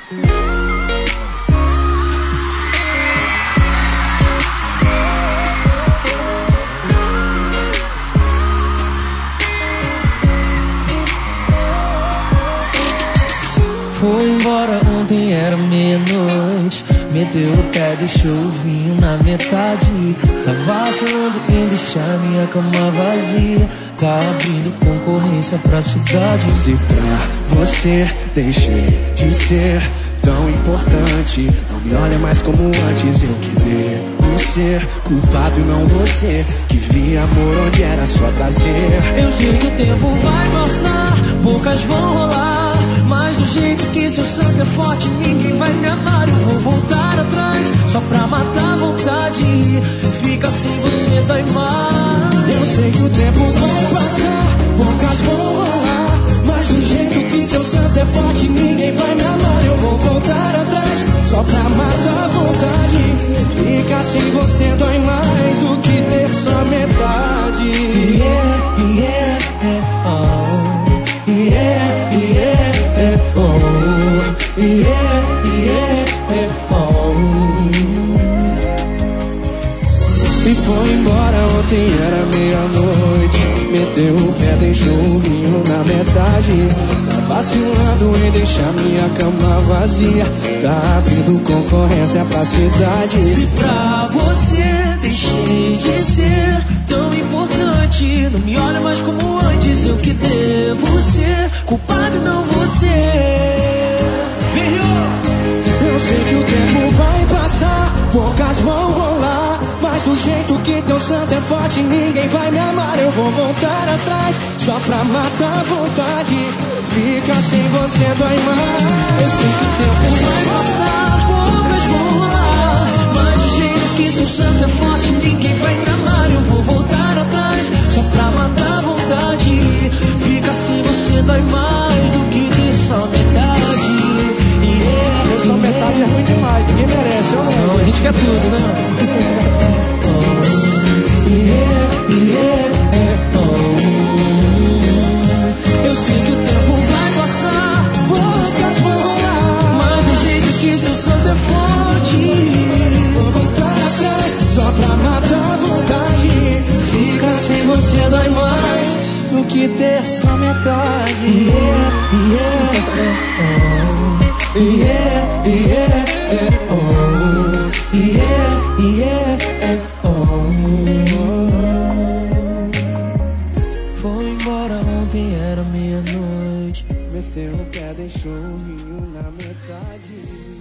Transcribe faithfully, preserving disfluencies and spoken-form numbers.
Foi embora ontem, era meia-noite. Meteu o pé, deixou o vinho na metade. Tá vacilando em deixar minha cama vazia. Tá abrindo concorrência pra cidade. Se pra você deixei de ser tão importante, não me olha mais como antes. Eu que devo ser culpado e não você, que via amor onde era só prazer. Eu sei que o tempo vai passar, bocas vão rolar, mas do jeito que seu santo é forte, ninguém vai me amar. Eu vou voltar atrás, só pra matar a vontade. Fica sem você, dói mais. Eu sei que o tempo vai passar, bocas vão rolar, mas do jeito que seu santo é forte, ninguém vai me amar. Eu vou voltar atrás, só pra matar a vontade. Fica sem você, dói mais do que ter só metade. Yeah, yeah, yeah, oh. Yeah, yeah, yeah, oh. Yeah, yeah, yeah, oh. E foi embora ontem, era meia-noite. Meteu o pé, deixou o vinho na metade. Tá vacilando em deixar minha cama vazia. Tá abrindo concorrência pra cidade. Se pra você deixei de ser tão importante, não me olha mais como antes. Eu que devo ser culpado e não você. Eu sei que o tempo vai passar, bocas vão rolar, mas do jeito que teu santo é forte, ninguém vai me amar. Eu vou voltar atrás, só pra matar a vontade. Fica sem você, dói mais. Eu sei que o tempo vai passar, bocas vão rolar, mas do jeito que seu santo é forte, ninguém vai me amar. Eu vou voltar atrás, só pra matar a vontade. Fica sem você, dói mais do que ter só metade. Yeah, ter só metade é ruim demais, ninguém merece, eu não. Não, a gente quer tudo, né? Yeah, yeah, yeah, oh. Eu sei que o tempo vai passar, bocas vão rolar, mas do jeito que seu santo é forte, vou voltar atrás, só pra matar a vontade. Fica sem você, dói mais do que ter só metade. Yeah, yeah, yeah, oh. Yeah, yeah, yeah, oh. Yeah, yeah, yeah, oh. Foi embora ontem, era meia-noite. Meteu o pé, deixou o vinho na metade.